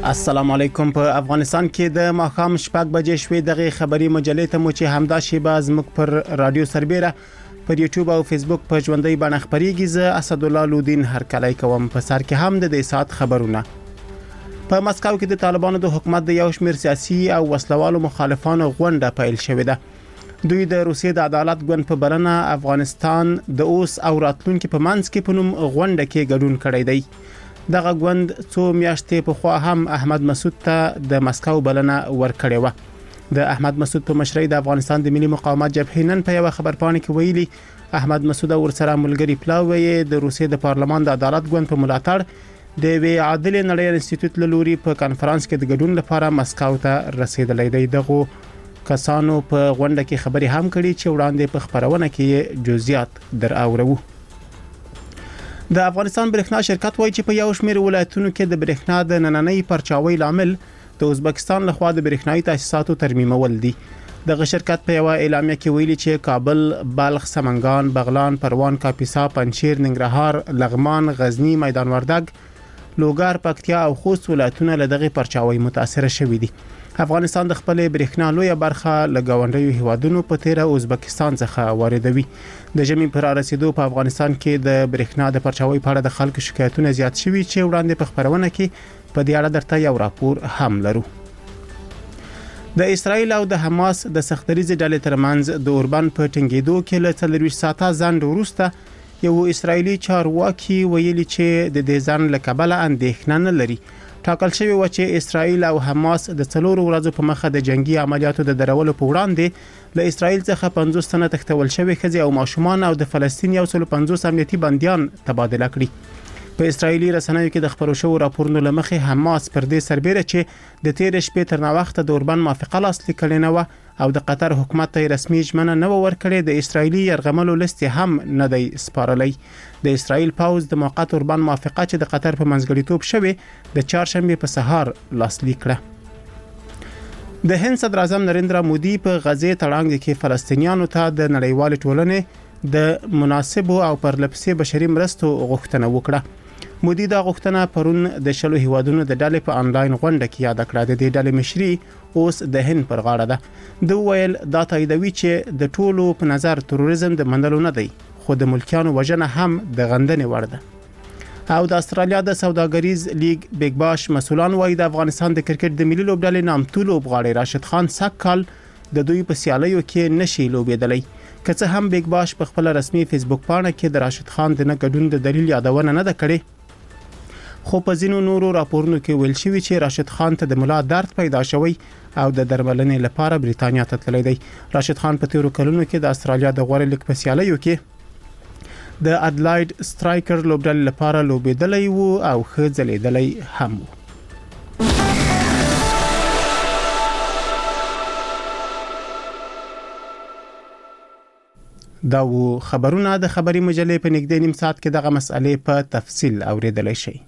السلام علیکم. په افغانستان کې د ماښام 6 بجې شوې دغه خبري مجلې ته مو چې همدا شیبه زموږ پر رادیو سربېره پر یوټیوب او فیسبوک په ژوندۍ بڼه خبريږي. زه اسد الله لودین هرکلی کوم. په سر کې هم د دې سات خبرونه. په مسکو کې د طالبانو د حکومت د یو شمېر سیاسي او وسلوالو مخالفانو غونډه پیل شوې ده. دوی د روسیې د عدالت ګوند په بلنه افغانستان د اوس او راتلونکو په منځ کې په نوم غونډه کې ګډون کړی دی. دغه ګوند څو میاشتې په خوا هم احمد مسعود ته د مسکو بلنه ورکړې و. د احمد مسعود په مشرۍ د افغانستان د ملي مقاومت جبهې نن په یو خبرپاڼه کې ویلي احمد مسعود او ورسره ملګری پلاوی د روسیې د پارلمان د عدالت ګوند په ملاتړ د وی عادل نړۍ انسټیټیوټ له لوري په کانفرنس کې د ګډون لپاره مسکو ته رسیدلې دی. دغه کسانو په غونډه کې خبري هم کړي چې وړاندې په خبرونه کې جزئیات در اورو. د افغانستان برېښنا شرکت وایي چې په یو شمېر ولایتونو کې د برېښنا د نننۍ پرچاوي لامل د ازبکستان لخوا د برېښنايي تاسیساتو ترمیمول دي. دغه شرکت په یو اعلامیه کې ویلي چې کابل، بلخ، سمنګان، بغلان، پروان، کاپیسا، پنجشیر، ننګرهار، لغمان، غزنی، میدان وردګ، لوګر، پکتیا او خوست ولایتونه له دغه پرچاوي متاثر شوي دي. افغانستان د خپل برېښنا لویه برخه له گاونډیو هیوادونو په تیره ازبکستان څخه واردوي. د ژمي پر رسیدو په افغانستان کې د برېښنا د پرچاوي په اړه د خلکو شکایتونه زیات شوي چې وړاندې په خبرونه کې په دې اړه درته یو راپور هم لرو. د اسرایل او د حماس د سختریزې ډلې ترمنځ د اوربان په ټینګېدو کې له 24 ساعته ځنډ وروسته یو اسرایلی چارواکي ویلي چې د دې ځنډ له کبله اندېښنه نه لري. ټاکل شوی و چې اسرایل او حماس د 4 ورځو په مخه د جنگي عملیاتو د درولو په وړاندې له اسرایل څخه 50 تنه تښتول شوی ښځې او ماشومان او د فلسطین 150 امنیتي بنديان تبادله کړي. په اسرایلی رسنیو کې د خبرو شوو راپورونو لمخې حماس پر دې سربېره چې د تیر شپې تر ناوخته د اوربان موافقه لاسلیک کړې نه و او د قطر حکومت ته رسمي ژمنه نه ورکړې. د اسرایلی يرغملو لیست هم نه دی سپارلی. د اسرایل پاوز د موقت اوربان موافقه چې د قطر په منځګړیتوب شوه د چهارشنبه په سهار لاسلیک کړه. د هند صدر اعظم نریندرا مودي په غزې تړانګ کې فلسطینیانو ته د نړیوال ټولنې د مناسبو او پرلپسې بشري مرستو غوښتنه وکړه. مودي دا غوښتنه پرون د شلو هیوادونو د ډلې په انلاین غونډه کې یاد کړه. د دې ډلې مشري اوس د هند پر غاړه ده. د ویل دا تاییدوي چې د ټولو په نظر تروریزم د منلو نه دی خو د ملکیانو وژنه هم د غندنې وړ ده. او د استرالیا د سوداګریز لیگ بیگ باش مسولان وایي د افغانستان د کرکټ د ملي لوبډلې نامتو لوبغاړی راشد خان سکهال د دوی په سیالیو کې نشي لوبېدلی. که څه هم بیگ باش په خپل رسمي فیسبوک پاڼه کې د راشد خان د نه ګډون د دلیل یادونه نه ده کړې، خو په ځینو نورو راپورونو کې ویل شوی چې راشد خان ته د ملا درد پیدا شوی او د درملنې لپاره بریتانیا ته تللی دی. راشد خان په تیرو کلونو کې د استرالیا د غوړ لیګ په سیالیو کې د اډلاید سټرایکر لوبډلې لپاره لوبېدلی وو او ښه ځلېدلی هم وو. دا وو خبرونه د خبري مجلې په نږدې نیم ساعت کې دغه مسئلې په تفصیل اوریدلای شئ.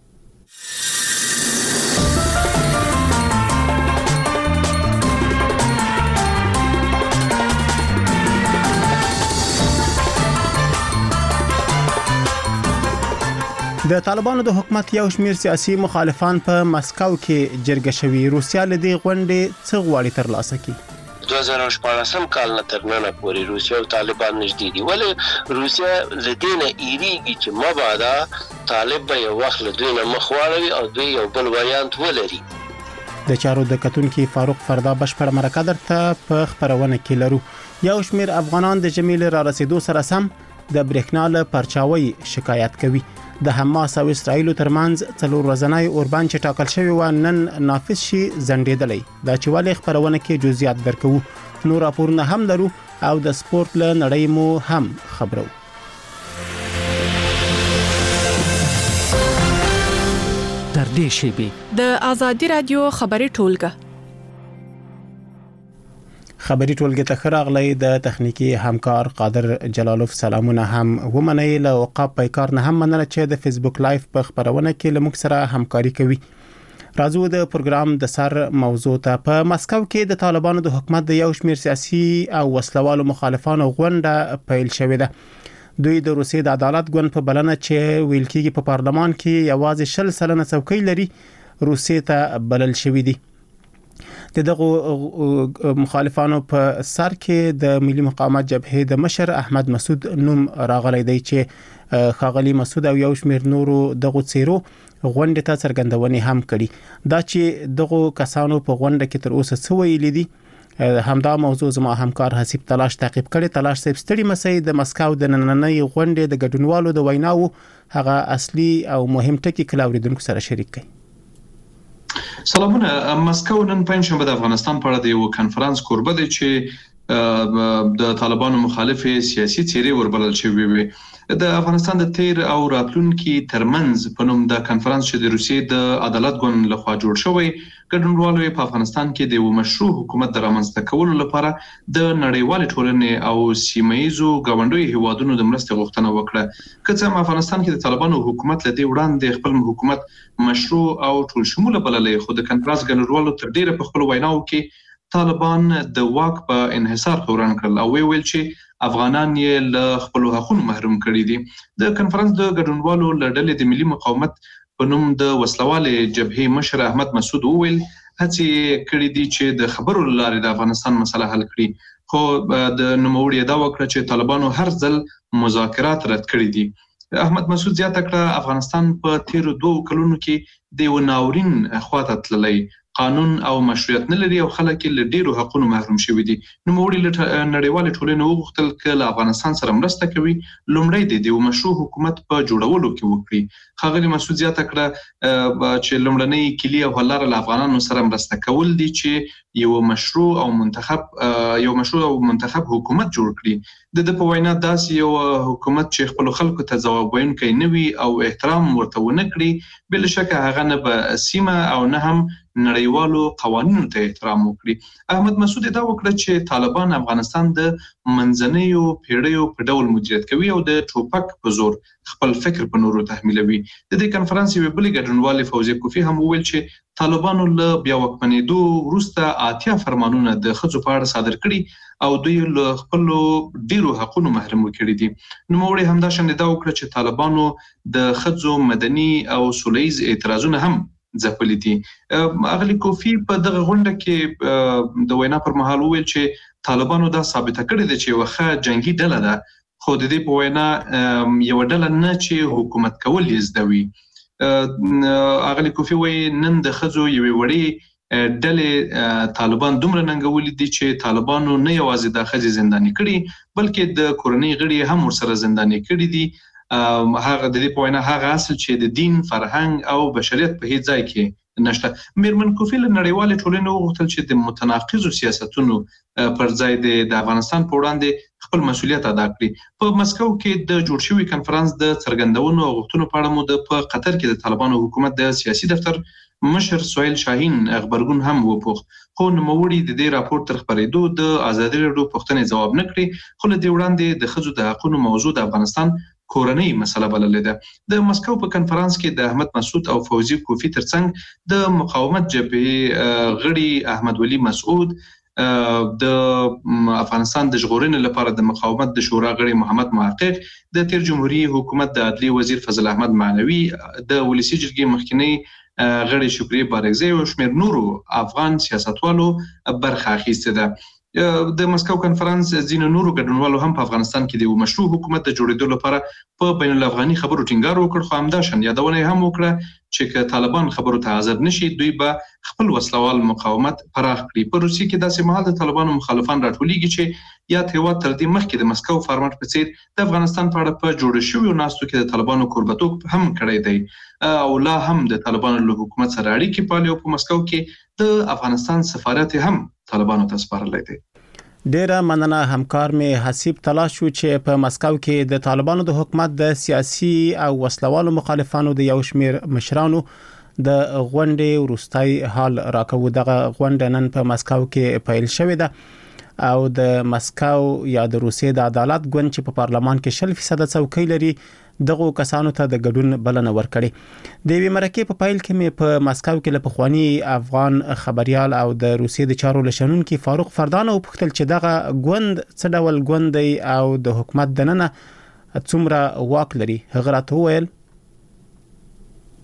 د طالبانو د حکومت یو شمېر سیاسي مخالفان په مسکو کې جرګه شوي. روسیا له دې غونډې څه غواړي ترلاسه کړي؟ 2014 کال نه تر نن پورې روسیا او طالبان نږدې دي. ولې روسیا لدینه ایریږي چې مبادا طالب به یو وخت له دوی نه مخ واړوي او دوی یو بل وریانت ولري. د چارو د کتونکو فاروق فردا بشپړ مرکه درته په خبرونه کې لرو. یو شمېر افغانان د جمیل را رسیدو سره سم د برېښنا له پرچاوي شکایت کوي. د حماس او اسرایل ترمنځ 4 ورځنی اوربان چې ټاکل شوی و نن نافذ شي ځنډېدلی. دا چې ولې خبرونه کې جزئیات درکو. نور راپورونه هم لرو او د سپورت له نړۍ مو هم خبرو. در دې شیبه د آزادی رادیو خبري ټولګه خبري ټولګه ته خراغلی د تخنیکی همکار قادر جلالوف سلامونه هم ومنئ. له اوقاف پیکار نه هم مننه چې د فیسبوک لایف په خبرونه کې له موږ سره همکاري کوي. راځو د پروګرام د سر موضوع ته. په مسکو کې د طالبانو د حکومت د یو شمېر سیاسي او وسلوالو مخالفانو غونډه پیل شوې ده. دوی د روسیې د عدالت ګوند په بلنه چې ویل کېږي په پارلمان کې یوازې 60 سلنه څوکۍ لري روسیې ته بلل شوې دي. دغه مخالفانو په سر کې د ملي مقاومت جبهې د مشر احمد مسعود نوم راغلی دی چې خاغلی مسعود او یو شمېر نورو دغه څیرو غونډه ته څرګندونې هم کړي. دا چې دغه کسانو په غونډه کې تر اوسه څه ویلي دي همدا موضوع زما همکار حسیب تلاش تعقیب کړي. تلاش صاحب ستړي مسئله د مسکو د نننۍ غونډې د ګډونوالو د ویناو هغه اصلي او مهم ټکي کلاوریدونکو سره شریک کړي. سلامونه. مسکو نن پنځشنبه د افغانستان په اړه د یو کانفرنس کوربه دی چې د طالبانو مخالف سیاسي څیرې وربلل شوی وي. د افغانستان د تیر او راتلونکي ترمنځ په نوم د کانفرنس چې د روسیې د عدالت ګوند لخوا جوړ شوی ګډونوالو په افغانستان کې د یو مشروع حکومت د رامنځته کولو لپاره د نړیوال ټولنې او سیمایي غونډو هیوادونو د مرستې غوښتنه وکړه. که څه هم افغانستان کې د طالبانو حکومت لدی وړاندې خپل حکومت مشروع او ټول شموله بللې، خو د کانفرنس ګډونوالو تر ډیره په خپل ویناو کې طالبان د واک په انحصار تورن کړل او ویل چې افغانان یې له خپل حقوقو محروم کړي دي. د کانفرنس د ګډونوالو لړل د ملي مقاومت په نوم د وسلوالې جبهې مشر احمد مسعود وویل هڅه کړې دي چې د خبرو لارې د افغانستان مسله حل کړي، خو د نوموړي دا وکړه چې طالبانو هر ځل مذاکرات رد کړي دي. احمد مسعود زیاته کړه افغانستان په تیر 2 کلونو کې د وناورین خواته تللی قانون او مشروعیت نه لري او خلک له ډیرو حقوقو محروم شوي دي. نوموړي له نړیوال ټولنې وغوښتل چې افغانستان سره مرسته کوي لومړی د مشروع حکومت په جوړولو کې وکړي. خاغلی مسعود زیاته کړه چې لومړنۍ کلی او حل لاره له افغانانو سره مرسته کول دي چې یو مشروع او منتخب حکومت جوړ کړي. د په وینا داسې یو حکومت چې خپل خلکو ته ځواب ویونکی نه وي او احترام ورته ونه کړي، بل شک هغه نه به سیمه او نه هم نړیوالو قوانینو ته احترام وکړي. احمد مسعود دا وکړه چې طالبان افغانستان د منځنیو پیړیو په ډول مدیریت کوي او د ټوپک په زور خپل فکر په نورو تحمیلوي. د دې کانفرنس یو بل ګډونوال فوزي کوفی هم وویل چې طالبانو له بیا واکمنېدو وروسته 80 فرمانونه د ښځو په اړه صادر کړي او دوی له خپل ډیرو حقوقو محروم کړي دي. نوموړي همدا شان دا وکړه چې طالبانو د ښځو مدني او سولهییز اعتراضونه هم ځپلي دي. اغلی کوفی په دغه غونډه کې د وینا پر مهال وویل چې طالبانو دا ثابته کړې ده چې وخه جنگي ډله ده، خو د دې په وینا یو ډله نه چې حکومت کول یې زده وي. اغلی کوفی وایي نن د ښځو یوې وړې ډلې طالبان دومره ننګولي دي چې طالبانو نه یوازې د ښځې زنداني کړي بلکې د کورنۍ غړي هم ورسره زنداني کړي دي. هغه د دې په وینا هغه اصل چې د دین، فرهنګ او بشریت په هیڅ ځای کې نشته. میرمن کوفی له نړیوال ټولنې وغوښتل چې د متناقضو سیاستونو پر ځای د افغانستان په وړاندې خپل مسؤلیت ادا کړي. په مسکو کې د جوړ شوی کانفرنس د څرګندونو او غوښتنو په اړه مو په قطر کې د طالبانو حکومت د سیاسي دفتر مشر سهیل شاهین خبرګون هم وپوښت، خو نوموړي د دې راپور تر خبرېدو د ازادي راډیو پوښتنې ځواب نه کړي، خو له دې وړاندې د ښځو د حقوقو موضوع د افغانستان کورنۍ مسله بللې ده. د مسکو په کانفرنس کې د احمد مسعود او فوزي کوفی ترڅنګ د مقاومت جبهې غړي احمد ولی مسعود، د افغانستان د ژغورنې لپاره د مقاومت د شورا غړي محمد محقق، د تیر جمهوریت حکومت د عدلیې وزیر فضل احمد معنوي، د ولسی جرګې مخکنی غړي شکریه بارګزی او شمېر نورو افغان سیاستوالو برخه اخیسته ده. د مسکو کانفرنس ځینو نورو ګډونوالو هم په افغانستان کې د مشروع حکومت د جوړېدو لپاره په بین الافغاني خبرو ټینګار وکړ، خو همداشان یادونه هم وکړه چې که طالبان خبرو ته حاضر نشي دوی به خپل وسلوال مقاومت پراخ کړي. په روسیې کې داسې مهال د طالبانو مخالفان راټولېږي چې یا هیواد تر دې مخکې د مسکو فارمټ په څیر د افغانستان په اړه په جوړ شویو ناستو کې د طالبانو کوربتوب هم کړی دی او لا هم د طالبانو له حکومت سره اړیکې پالي او په مسکو کې د افغانستان سفارت هم طالبانو ته سپارلی دی. ډیره مننه همکار می حسیب تلاش شو چې په مسکو کې د طالبانو د حکومت د سیاسي او وسلوالو مخالفانو د یو شمیر مشرانو د غونډې وروستۍ حال راکوي. دغه غونډه نن په مسکو کې پیل شوې ده او د مسکو یا د روسیې د عدالت ګوند چې په پارلمان کې 60% څوکۍ لري دغه کسانو ته د ګډون بلنه ورکړي. د وی مرکه په پایل کې مې په مسکو کې له پخوانی افغان خبريال او د روسیې د چارو لشنون کې فاروق فردان او پختل چې دغه ګوند څه ډول ګوند دی او د حکومت دننه څومره واک لري. هغه راته ویل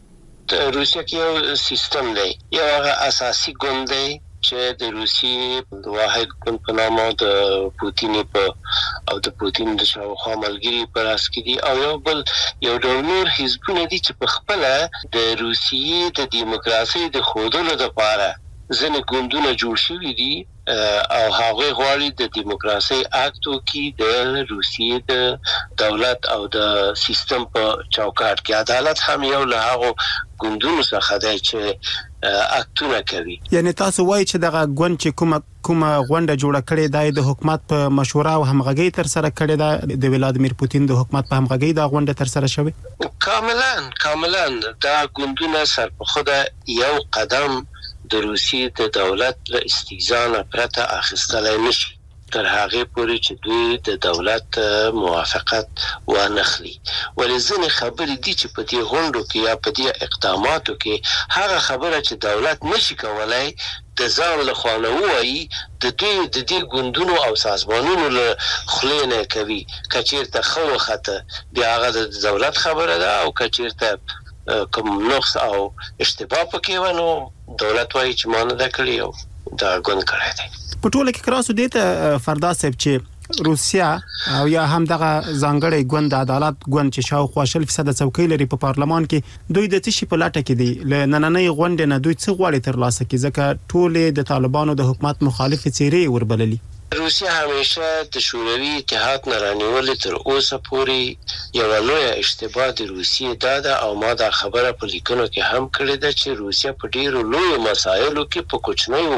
روسیه کې یو سیستم دی، یو هغه اساسي ګوند دی چې د روسیې د واحد ګوند په نامه د پوتین او د پوتین د شاوخوا ملګري په راس کې دي، او یو ډول نور حزبونه دي چې په خپل د روسیې د دیموکراسي د ښودلو لپاره ځینې ګوندونه جوړ شوي دي او هغه غواړي د دیموکراسي اکټو کې د روسیې د دولت او د سیستم په چوکاټ کې عدالت هم یو له هغه ګوندونو څخه دی چې اکټونه کوي. یعنی تاسو وایي چې دغه ګوند چې کومه غونډه جوړه کړې ده د حکومت په مشوره او همغږي تر سره کړې ده، د ولادیمیر پوتین د حکومت په همغږي دا غونډه تر سره شوې؟ کاملا دا ګوندونه سر په خود یو قدم د روسیې د دولت له استیزان پرته اخیستلای نشي تر هغه پورې چې دوی د دولت موافقت ونخلي. ولې ځینې خبرې دي چې په دې غونډو کې یا په دې اقداماتو کې هغه خبره چې دولت نشي کولای د ځان له خوا نه ووایي د دې ګوندونو او سازمانونو له خولې نه کوي. که چېرته ښه وخته بیا هغه د دولت خبره ده، او که چېرته کوم نقص او اشتباه پکې و نو دولت وایي چې ما نه ده کړې او دا ګوند کړی دی. په ټوله کې کراسو دې ته فردا صاحب چې روسیا او یا هم دغه ځانګړی ګوند عدالت ګوند چې شاوخوا 40% څوکۍ لري په پارلمان کې، دوی د تشي په لاټه کې دي. له نننۍ غونډې نه دوی څه غواړي ترلاسه کړي، ځکه ټول د طالبانو د حکومت مخالف څیرې وربللي. روسیه همیشه د شوروي اتحاد نه رانیولې تر اوسه پورې یو لوی اشتباه د روسیې دا او ما دا خبره په لیکنو کې هم کړې ده چې روسیه په ډیرو لوی مسایلو کې په کوچنیو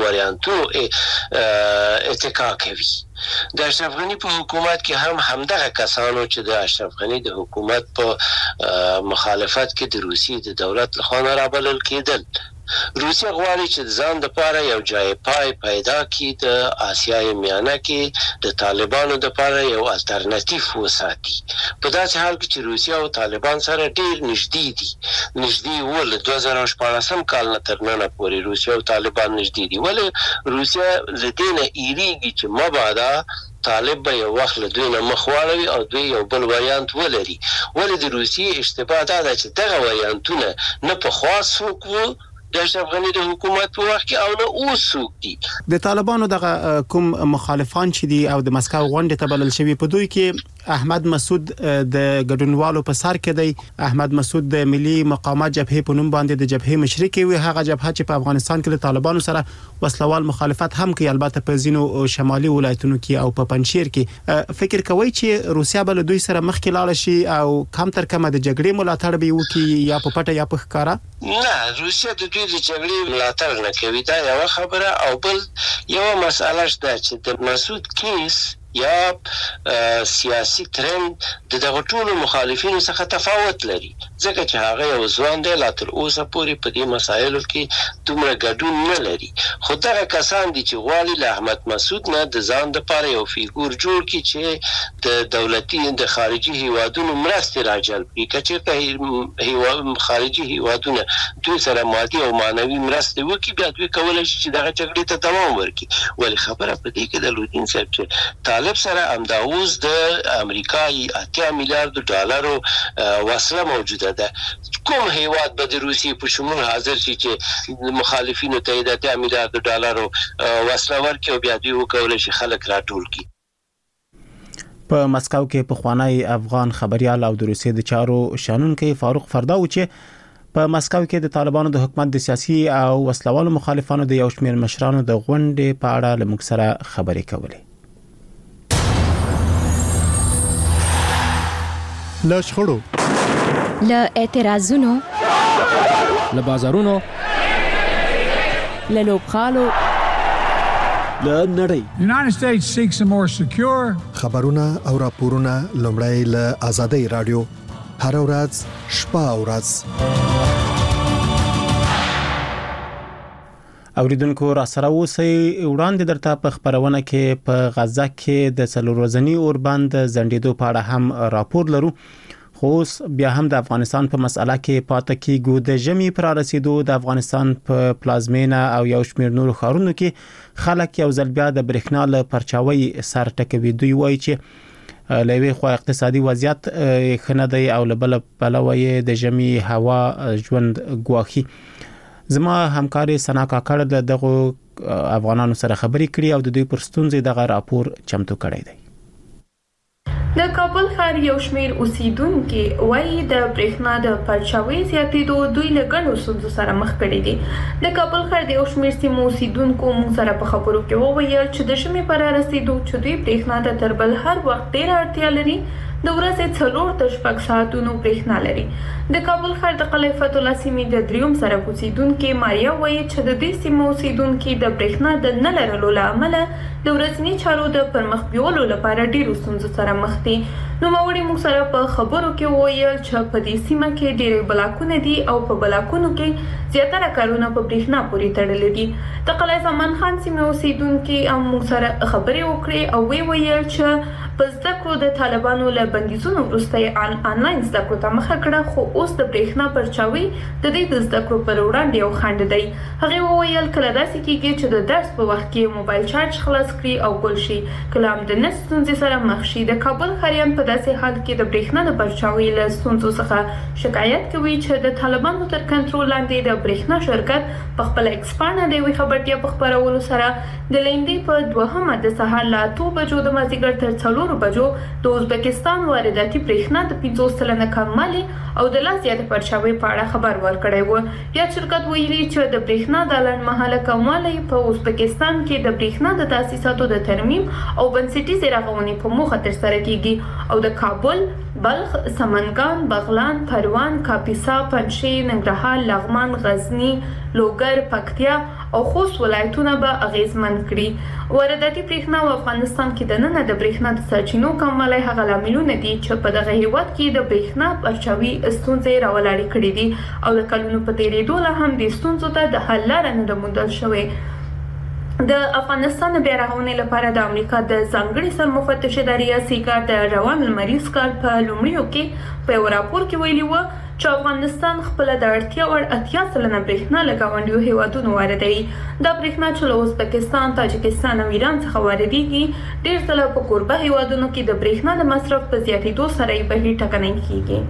وریانتونو اتکا کوي. د اشرف غنی په حکومت کې هم همدغه کسانو چې د اشرف غنی د حکومت په مخالفت کې د روسیې د دولت لخوا رابلل کېدل. روسیه غواړي چې ځان د پاره یو ځای پیدا کړي د آسیای میانه کې د طالبانو د پاره یو الټرناتیو وساتي. په داسې حال کې چې روسیه او طالبان سره ډیر نږدې ول 2014 کال نه تر نن پورې روسیه او طالبان نږدې دي. ولې روسیه لدینه ایریږي چې مبادا طالب به یو وخت له دوی نه مخ واړوي او دوی یو بل وریانت ولري. ولې د روسیې اشتباه دا چې دغه وریانتونه نه په خاص وکړو د اشرف غنی د حکومت په وخت کې او نه اوس څوک دي. د طالبانو دغه کوم مخالفان چې دي او د مسکو غونډې ته بلل شوی، په دوی کې احمد مسعود د ګډونوالو په سر کې دی. احمد مسعود د ملي مقاومت جبهې په نوم باندې د جبهې مشر کوي، هغه جبهه چې په افغانستان کې د طالبانو سره وسلوال مخالفت هم کوي، البته په ځینو شمالي ولایتونو کې او په پنجشیر کې. فکر کوي چې روسیا بل دوی سره مخ کې لاړ شي او کم تر کمه د جګړې ملاتړ به وکړي، یا په پټه یا په ښکارا؟ نه، روسیا د دوی د جګړې ملاتړ نه کوي، دا یو خبره. او بل یو مسله شته چې د مسعود کیس یا سیاسي ترند د دغه ټولو مخالفینو څخه تفاوت لري، ځکه چې هغه یو ځوان دی لا تر اوسه پورې په دې مسایلو کې دومره ګډون نه لري. خو دغه کسان دي چې غواړي له احمد مسعود نه د ځان دپاره یو فیګور جوړ کړي چې د دولتي د خارجي هیوادونو مرستې راجلب کړي. که چېرته خارجي هیوادونه دوی سره مادي او معنوي مرستې وکړي، بیا دوی کولی شي چې دغه جګړې ته دوام ورکړي. ولې خبره په دې کې د لودین صاحب چې طالب سره امداوز د امریکای 8 میلیارډ ډالرو وسله موجوده ده. کوم هیواد به د روسیې په شمول حاضر شي چې مخالفینو ته د 8 میلیارډ ډالرو وسله ورکړي او بیا دوی وکولای شي خلک راټول کړي؟ په مسکو کې پخوانی افغان خبريال او د روسیې د چارو شانونکي فاروق فرداو چې په مسکو کې د طالبانو د حکومت د سیاسي او وسلوالو مخالفانو د یو شمېر مشرانو د غونډې په اړه له موږ سره خبرې کولې. له شخړو، له اعتراضونو، له بازارونو، له لوبغالو، له نړۍ. United States seeks a more secure. خبرونه او راپورونه لومړی له آزادۍ رادیو هر ورځ شپه او ورځ. اوریدونکو را سره اوسئ. وړاندې درته په خبرونه کې په غزه کې د څلور ورځني اوربند زندیدو په اړه هم راپور لرو، خو بیا هم د افغانستان په مسأله کې پاتې کیږو. د ژمي پر رسیدو د افغانستان په پلازمینه او یو شمېر نورو ښارونو کې خلک یو ځل بیا د برېښنا له پرچاوي سر ټکوي. دوی وایي چې لوي خو اقتصادي وضعیت خنه دی او لبل بلوي د جمی هوا ژوند ګواخي. زما همکاري سنا کاکړ دغه افغانانو سره خبرې کړي او د دوی پر ستونزې دغه راپور چمتو کړی دی. د کابل ښار یو شمېر اوسیدونکو وایي د برېښنا د پرچاوي زیاتېدو دوی له ګڼو ستونزو سره مخ کړي دي. د کابل ښار د یو شمېر سیمو اوسیدونکو موږ سره په خبرو کې وویل چې د ژمي په رارسېدو چې دوی برېښنا ته تر بل هر وخت ډېره اړتیا لري، د ورځې 4 تر 6 ساعتونو برېښنا لري. د کابل ښار د قلعه فتح الله سیمې د دریم سړک اوسیدونکي ماریا وایي چې د دې سیمو اوسیدونکي د برېښنا د نه لرلو له امله د ورځني چارو د پرمخ بیولو لپاره ډېرو ستونزو سره مخ دي. نوموړي موږ سره په خبرو کې وویل چې په دې سیمه کې ډېر بلاکونه دي او په بلاکونو کې زیاتره کارونه په برېښنا پورې تړلي دي. د قلعه زمان خان سیمې اوسیدونکي هم موږ سره خبرې وکړې او ویل چې په زده کړو د طالبانو له بندیزونو وروسته یې آنلاین زده کړو ته مخه کړه، خو اوس د برېښنا پرچاوي د دې د زده کړو پر وړاندې یو خنډ دی. هغې وویل کله داسې کېږي چې د درس په وخت کې موبایل چارج خلاص کړي او ګل شي، کله هم د نت ستونزې سره مخ شي. د کابل ښاریان په داسې حال کې د برېښنا د پرچاوي له ستونزو څخه شکایت کوي چې د طالبانو تر کنټرول لاندې د برېښنا شرکت په خپل ایکسپانه د یوې خبرتیا په خپرولو سره د لیندې په 2 د سهار له 8 بجو د مازدیګر تر 4 بجو د ازبکستان وارداتي برېښنا د 50% کموالی او د لا زیاته پرچاوي په اړه خبر ورکړی و. یا شرکت ویلي چې د برېښنا د لنډمهاله کموالی په ازبکستان کې د برېښنا د تاسیساتو د ترمیم او بنسټیزې رغونې په موخه ترسره کیږي او د کابل، بلخ، سمنګان، بغلان، پروان، کاپیسا، پنجشیر، ننګرهار، لغمان، غزنی، لوګر، پکتیا او خوست ولایتونه به اغیزمن کړي. وارداتي برېښنا په افغانستان کې د نن د برېښنا د سرچینو کموالی هغه لاملونه دي چې په دغه هیواد کې د برېښنا پرچاوي ستونزې راولاړې کړې دي او د کلونو په تیریدو له هم د ستونزو ته د حل لاره نه ده موندل شوې. د افغانستان بیا رغونې لپاره د امریکا د ځانګړي سرمفتش ادارې سیکار د روان لمریز کال په لومړیو کې په یو راپور کې ویلي و چې افغانستان خپل د اړتیا وړ 80% برېښنا له ګاونډیو هیوادونو واردوي. دا برېښنا چې له ازبکستان، تاجکستان او ایران څخه واردېږي ډېر ځله په کوربه هیوادونو کې د برېښنا د مصرف په زیاتېدو سره یې بهیر ټکنی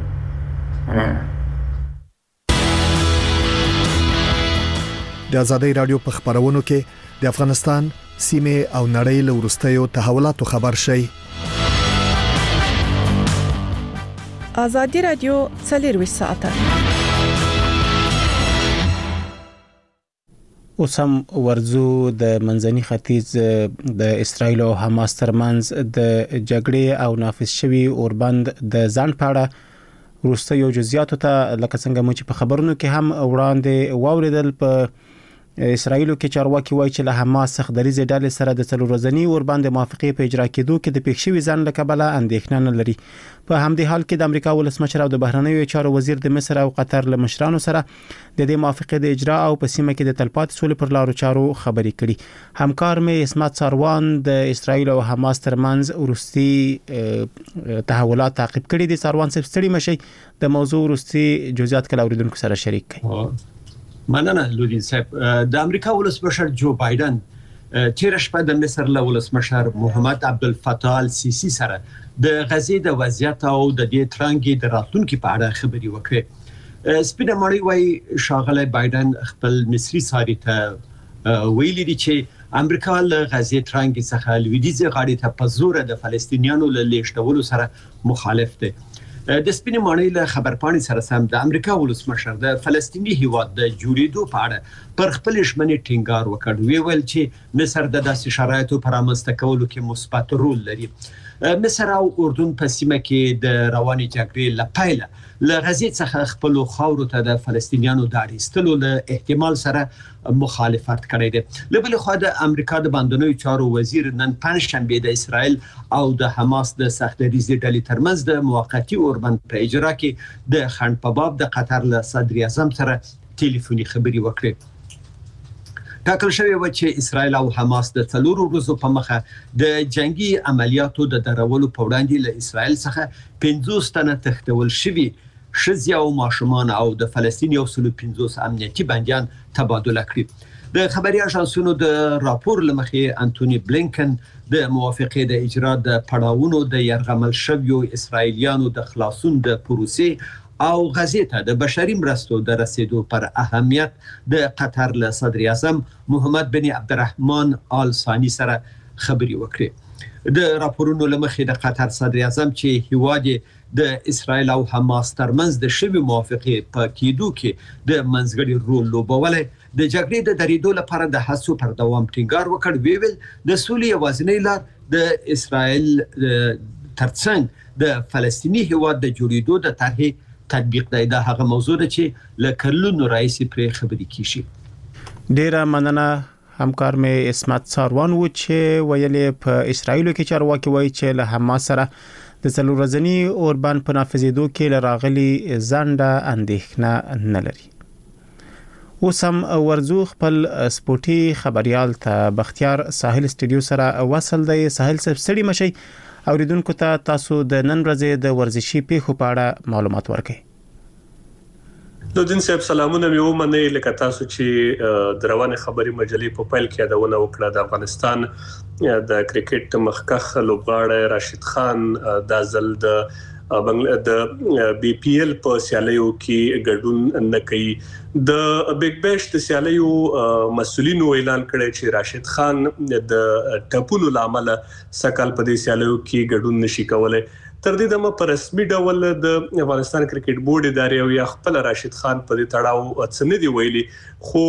کیږي. د ازادۍ رادیو په خبرونو کې د افغانستان سیمه او نړۍ له وروستیو تحولاتو خبر شي. ازادي رادیو 24 ساعته. اوسم ورزو د منځني ختیځ د اسرایل او حماس ترمنځ د جګړې او نافذ شوی اوربند د ځان پاړه وروستیو جزئیاتو ته لکه څنګه مو چې په خبرونو کې هم وړاندې واوریدل. په اسرایل کې چارواکي وایي چې له حماس څخه د ریزې ډلې سره د 3 ورځنی اوربند موافقې په اجرا کېدو کې د پېښوي ځان له کبله اندېښنه نه لري. په همدې حال کې د امریکا ولسمشر او د بهرنیو چارو وزیر د مصر او قطر له مشرانو سره د دې موافقې د اجرا او په سیمه کې د تلپاتې سولې پر لارو چارو خبرې کړي. همکار مې اسمت ساروان د اسرایل او حماس ترمنځ وروستي تحولات تعقیب کړي دي. ساروان صاحب ستړي مشي د موضوع وروستي جزئیات کله اوریدونکو سره شریک کړي. مننه لودین صاحب. د امریکا ولسمشر جو بایدن تیر شپه د مصر له ولسمشر محمد عبدالفتاح السیسی سره د غزې د وضعیت او د دې ترانګي د راتلونکو په اړه خبرې وکړې. سپینه ماڼۍ وايي شاغله بایدن خپل مصری ساري ته ویلي دي چې امریکا له غزې ترانګي څخه لویدیځ غاړې ته په زور د فلسطینیانو له لیشتولو سره مخالف دي. د سپینې ماڼۍ له خبرپاڼې سره سم د امریکا ولسمشر د فلسطیني هیواد د جوړېدو په اړه پر خپل ژمنې ټینګار وکړ. ویل چې مصر د داسې شرایطو پر رامنځته کولو کې مثبت رول لري. مصر او اردن په سیمه کې د رواني جګړې لپاره له غزې څخه خپل خاورو ته د فلسطینیانو د اړیستلو له احتمال سره مخالفت کړی دی. له بل خوا د امریکا د باندنیو چارو وزیر نن پنځشنبه د اسرائیل او د حماس د سخت‌دریزې ډلې ترمنځ د موقتی اوربند په اجرا کې د خنډ په باب د قطر له صدر اعظم سره ټلیفوني خبري وکړې. ټاکل شوی و چې اسرائیل او حماس د 4 ورځو په مخه د جنگي عملیاتو د درولو په وړاندې له اسرائیل څخه 50 تنه تښتول شوي ښځې او ماشومان او د فلسطین 150 امنیتي بنديان تبادله کړي. د خبري اژانسونو د راپور لمخې انټونی بلینکن د موافقې د اجرا د پړاوونو د يرغمل شویو اسرایلیانو د خلاصون د پروسې او غزې ته د بشري مرستو د رسیدو پر اهمیت د قطر له صدر اعظم محمد بن عبدالرحمن آل ثانی سره خبري وکړي. د راپورونو لمخې د قطر صدر اعظم چې هیواد د اسرایل او حماس ترمنځ د شوی موافقې په کېدو کې د منځګړي رول لوبولی د جګړې د درېدو لپاره د هڅو پر دوام ټینګار وکړ. ویل د سولې یوازینۍ لار د اسرایل ترڅنګ د فلسطینی هیواد د جوړېدو د طرحې تطبیق دی. دا هغه موضوع ده چې لکلونو رئیس پرې خبري کیږي. ډیره مننه همکار مې اسمت ساروان و چې ویلې په اسرایل کې چارواکي وایي چې له حماس سره د څلور ورځنی اوربان په نافذېدو کې لراغلي ځنډه اندېښنه نه لري. اوسم ورزو خپل سپورتي خبريال ته بختیار ساحل استودیو سره وصل دی. ساحل سبسړي مشي اوریدونکو ته تاسو د نن ورځې د ورزشي پیښو په اړه معلومات ورکړئ. نو دین صاحب سلامونه مې ومنئ. لکه تاسو چې د روانه خبري مجلې په پیل کې یادونه وکړه د افغانستان د کرکټ مخکخ لوبغاړی راشد خان د ځل د بي پی ایل په سیالیو کې ګډون نه کوي. د بیگ بیش د سیالیو مسؤلینو اعلان کړی چې راشد خان د ټپونو لامل سکهال په دې سیالیو کې ګډون نشي کولای. تر دې دمه په رسمي ډول د افغانستان کرکټ بورډ ادارې او یا خپل راشد خان په دې تړاو څه نه دی ویلي، خو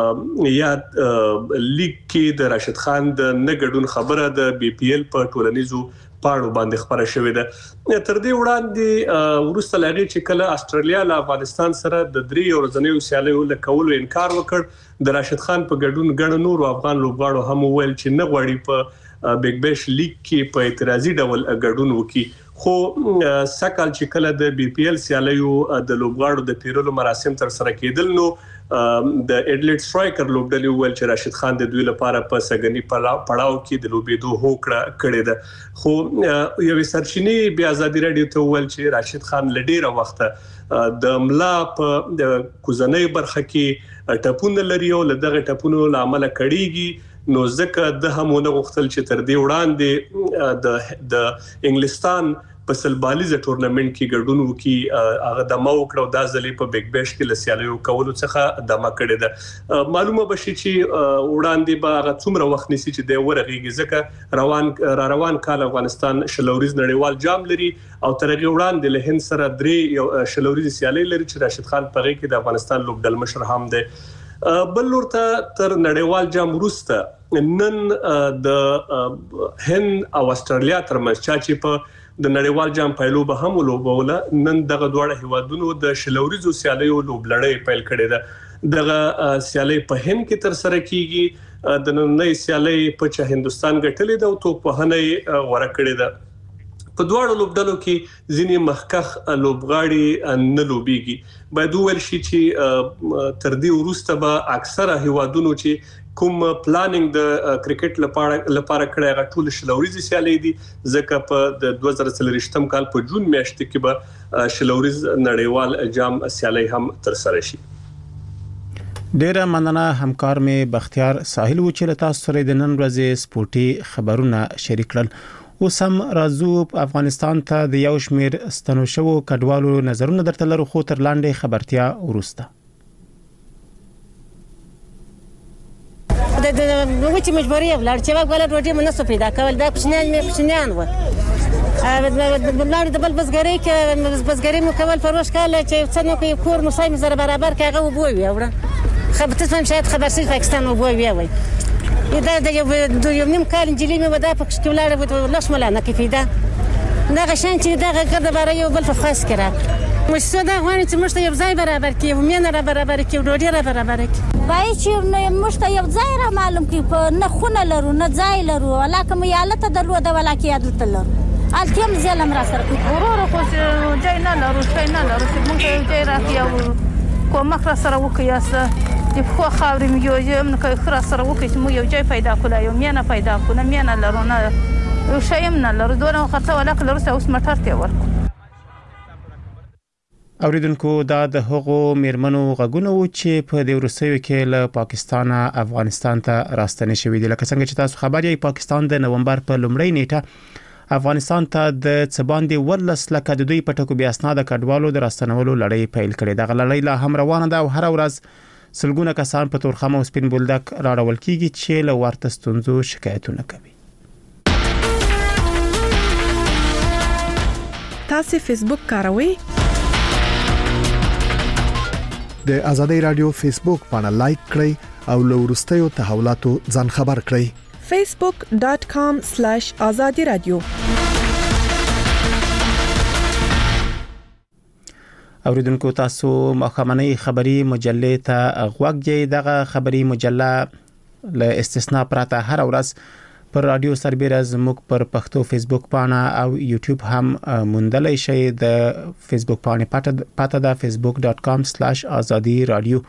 یا لیګ کې د راشد خان د نه ګډون خبره د بي پی ایل په ټولنیزو پاړو باندې خبره شوې ده. تر دې وړاندې ورسته لغې چې کله استرالیا له افغانستان سره د 3 ورځنیو سیالیو له کولو انکار وکړ، د راشد خان په ګډون غړ نور افغان لوبغاړو هم ویل چې نه غواړي په بیگ بیش لیګ کې په اعتراضي ډول ګډون وکړي. خو سکهال چې کله د بي پی ایل سیالیو د لوبغاړو د پیرلو مراسم تر سره کېدل، نو د اډلیټ سټرایکر لوبډلې ویل چې راشد خان د دوی لپاره په سګنی پړاو کې د لوبېدو هوکړه کړې ده. خو یو سرچینی بیا آزادي رادیو ته ویل چې راشد خان لډیره وخت د ملا په د کوزنۍ برخه کې ټپونه لري او لدغه ټپونو لامل کړيږي. نو ځکه د همونه غوښتل چې تر دې وړاندې د انګلستان په سلبالیزه ټورنمنت کې ګډون وکي هغه دمه وکړو د ځلې په بیگ بیش کې لسیالیو کولو څخه دمه کړې ده. معلومه بشي چې وړاندې به هغه څومره وخت نسی چې د ورغېږي، ځکه روان کال افغانستان شلوريز نړیوال جام لري او ترغه وړاندې له هند سره 3 شلوريز سیالي لري چې راشد خان په کې د افغانستان لوبډل مشر هم دی. بل ورته تر نړیوال جام وروسته نن د هند او استرالیا ترمنځ چې په د نړیوال جام پیلو به هم لوبوله، نن دغه دواړه هیوادونو د شلوريزو سیالیو لوبلړۍ پیل کړې ده. دغه سیالي په هند کې تر سره کیږي، د نننۍ سیالي په چې هندستان ګټلې ده او توپ وهنه غوړه کړې ده. په دواړو لوبډلو کې ځینې مخکخ لوبغاړي نه لوبيږي. باید ویل شي چې تر دې وروسته به اکثره هیوادونو چې کوم پلانینګ د کرکټ لپاره کړی هغه ټول شلوريزي سیالي دي، ځکه په د 2023م کال په جون میاشت کې به شلوريز نړیوال جام سیالي هم تر سره شي. ډیره مننه همکار مې بختیار ساحل و چې تاسو سره د نن ورځې سپورتي خبرونه شریک کړل. اوس هم راځو افغانستان ته د یو شمیر ستنو شوو کډوالو نظرونه درته لرو، خو تر لاندې خبرتیا ورسته. د وچې مجبوري ولاړ چې وګوره روټي منسو پیدا کول دا کوچنیان و بلار د بل بزګری کې بزګری مو کول فروش کاله چې څنګه کوي کور مو سايم زره برابر کاغه وبوي اوره خبرت فهم شاید خبرسي پاکستان وبوي وي دا د یو نیم کال انجلي مې ودا په کښکولاړه ولښ ملانه کې پیدا دا غشان چې دا غږ برای یو بل فخاس کړه مشته دا غوړي چې مشته یو ځای برابر کې ومنه را برابر کې ډوډۍ را برابر کې وای چې مشته یو ځای را معلوم کې په نه خونه لرو نه ځای لرو ولاکه مې یالته درلوده ولاکه یادته لرو التیم زلم را سره ورور خو ځای نه لرو ځای نه لرو چې موږ ځای راکیو کومه خر سره وکیاسه د خو خاورې مې یو یم نه خر سره وکي چې مو یو ځای پیدا کولای یو مینه پیدا کولای مینه لرو نه یو شایم نه لرو دوه خرڅه ولاکه لرو اوس مټر ته ورکو. اوریدونکو دا د هغو میرمنو غږونه و چې په دې وروستیو کې له پاکستان افغانستان ته راستنې شوې دي. لکه څنګه چې تاسو خبر یې، پاکستان د نومبر په لومړۍ نیټه افغانستان ته د څباندې 14 لکه د دوی په ټکو بیا اسناد کډوالو د راستنولو لړۍ پیل کړې. دغه لړۍ لا هم روانه ده او هر ورځ سلګونه کسان په تورخم او سپین بولدک راړول کیږي چې له ورته ستونزو شکایتونه کوي. تاسو فیسبوک کاروئ؟ د آزادۍ رادیو فیسبوک باندې لایک کړئ او له وروستیو تحولاتو ځان خبر کړئ. facebook.com/azadi radio. اوریدونکو تاسو مخامنۍ خبری مجلې ته غوږ دی. دغه خبری مجله له استثناء پرته هر ورځ پر رادیو سربېره زموږ پر پښتو فیسبوک پاڼه او یوټیوب هم موندلای شئ. د فیسبوک پاڼې پاته ده facebook.com/azadi radio.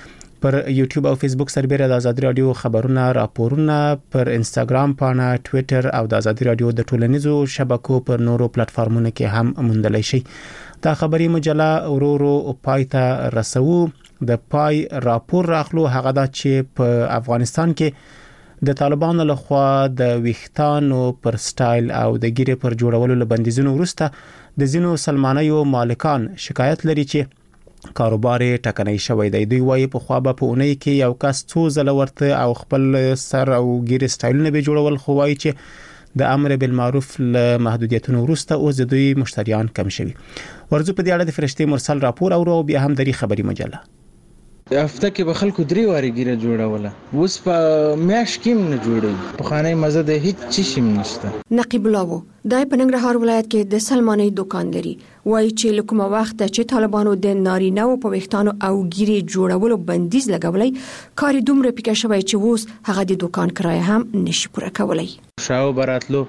پر یوټیوب او فیسبوک سربېره د آزادي رادیو خبرونه، راپورونه، پر انستګرام پاڼه، ټوئیټر او د آزادي رادیو د ټولنیزو شبکو پر نورو پلیټفارمونو کې هم موندلای شئ. دا خبری مجله ورورو پایته رسو. د پای راپور راخلو هغه دا چې په افغانستان کې د طالبانو لخوا د ویښتانو پر سټایل او د ګیره پر جوړولو له بندیزونو وروسته د زینو سلمانیو مالکان شکایت لري چې کاروبار ټکنۍ شوی دی. دوی وايي په خوا به په اونۍ کې یو کس څو ځله ورته او خپل سر او ګیره سټایلونه به جوړول، خو وايي چې د امر بالمعروف له محدودیتونو وروسته اوس د دوی مشتریان کم شوي. ورځو په دې اړه د فرشتي مرسل راپور او بیا هم د خبري مجله. هفته کې به خلکو 3 واری ګیره جوړوله، اوس په میاش کې نه جوړي. په خانه مزه د هیڅ چی شیم نشته. نقیب الله دای په ننګرهار ولایت کې د سلماني دکان لري. وایي چې لکه وخت چې طالبانو د نارینه او په وختانو او ګیره جوړولو بندیز لګولای، کار دومره پکې شوی چې اوس هغه د دکان کرایه هم نشي پوره کولای. شاو براتلو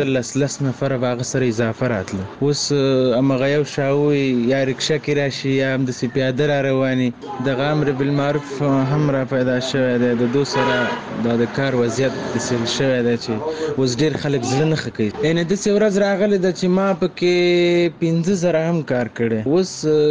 15 نفر واغ سره اضافه راتلو. اوس امغه یو شاو یا رکشا کې راشي یا هم د سپیاده را رواني. د امر بالمعروف هم را پیدا شوی دی. د دو سره د کار وضعیت د سل شوی دی چې اوس ډیر خلک ځل نه خکې. ان د ورځ راغلی د چې ما پکې 15 هم کار کړي. اوس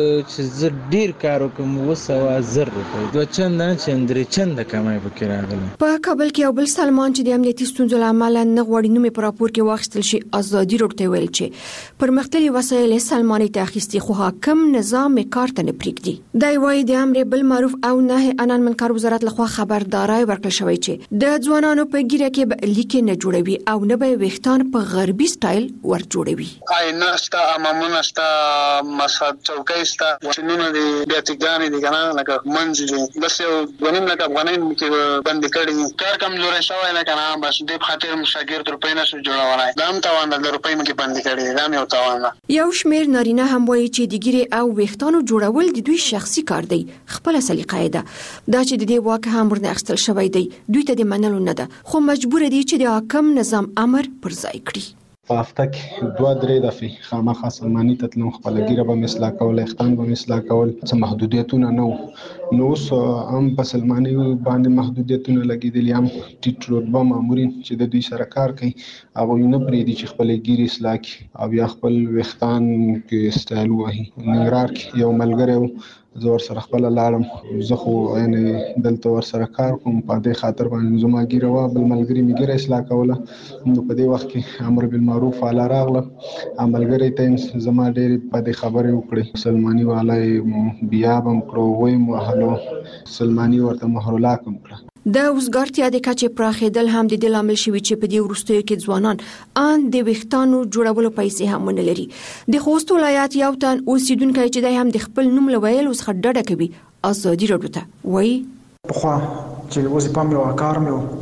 چې زه ډیر کار وکم اوس وازر دوه چنده چندري چنده کمای پکې راغلی. په کابل کې یو بل سلمان چې د امنیتي ستونزو لامل نه غوړي نومې پر راپور کې واخیستل شي، آزادي روډ ویل چې پرمختللي وسایل سلماني ته اخیستي خو حاکم نظام کار ته نه پریږدي. دا وایي د امر بالمعروف او نهي عن المنکر وزارت لخوا خبرداري ورکړل شوې چې د ځوانانو په ګیره کې به لیکې نه جوړوي او نه به وختان په غربي سټایل ور جوړوي. آینه ستا امامونه ستا مسحب چوکۍ ستا وشنونه دي بیاتګانې دي کنه لکه منځ دي بس یو غنیم لکه افغانۍ کې بند کړي. کار کمزوري شوی نه کنه بس د خاطر شاګرد روپۍ نشو جوړولای. دا هم تاوان د روپۍ مکه بند کړي. دا یو تاوان ده. یو شمیر نارینه هم وایي چې د ګیره او وختانو جوړول د دوی شخصي کار دی، خپل سلیقه ده. دا چې د دې واک هم ورنه اخستل شوی دی دوی ته د منلو نه ده، خو مجبور دي چې د حاکم نظام امر پر ځای کړي. په هفته کې 2-3 دفعې خامخا سلماني ته تلم، خپل ګیره به مثلا کول، اختان به مثلا کول، څه محدودیتونه نو اوس هم په سلماني باندې محدودیتونه لګیدلي. هم ټیټ رتبه مامورین چې د دوی سره کار کوي هغه نه پریدي چې خپل ګیره اصلاح کړي او بیا خپل وختان کې سټایل وهي. ننګرهار کې یو ملګری زه ور سره خپل لاړم، زه خو یعنی دلته ور سره کار کوم په دې خاطر باندې زما ګیره وا بل ملګری می ګیره اصلاح کوله. نو په دې وخت کې امر بالمعروف علی راغله، عملګری ته زما ډېر په دې خبرې وکړي. سلماني والای بیا بم کړو وای محلو سلماني ورته مهرلا کوم کړ. د وزګارتیا د کچې پراخېدل هم د دې لامل شوی چې په دې وروستیو کې ځوانان ان د وختانو جوړولو پیسې هم نه لري. د خوست ولایت یو تن اوسیدونکو چې د هم د خپل نوم لویل اوس خډډه کوي آزادي راډیو ته وایي په خوا چې وظیفه مې وکړ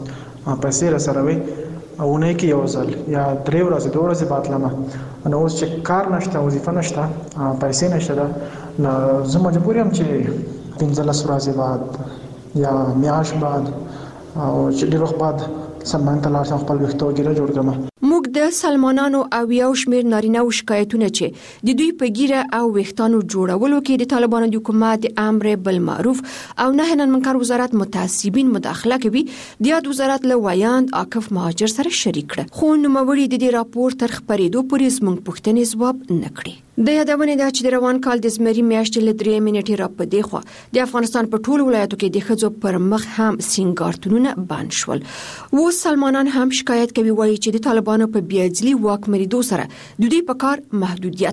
مې پیسې را سره وي او نه کې یو ځل یا 3 ورځې 2 ورځې باتلم نو اوس چې کار نشته وظیفه نشته پیسې نشته نو زه مجبور یم چې 15 ورځې بعد یا میاش بعد او چې ډېر وخت بعد سلمان ته لاړ شم خپل وختو ګیره جوړ کړم. موږ د سلمانانو او یو شمیر نارینه او شکایتونه چې د دوی په ګیره او وختانو جوړولو کې د طالبانو د حکومت امر بالمعروف او نهي عن المنکر وزارت متعصبین مداخله کوي د یاد وزارت له ویاند عاکف مهاجر سره شریک کړ، خو نوموړي د دې راپور تر خبرېدو پورې زموږ پوښتنې ځواب نه کړي. د یادونې ده چې د روان کال د زمري میاشتې له 3 منټې را پدې خو د افغانستان په ټولو ولایتو کې د ښځو پر مخ هم سینګارتونونه بند شول. مسلمانان هم شکایت کوي وایي چې د طالبانو په بیاځلي واکمنېدو سره د دوی په کار محدودیت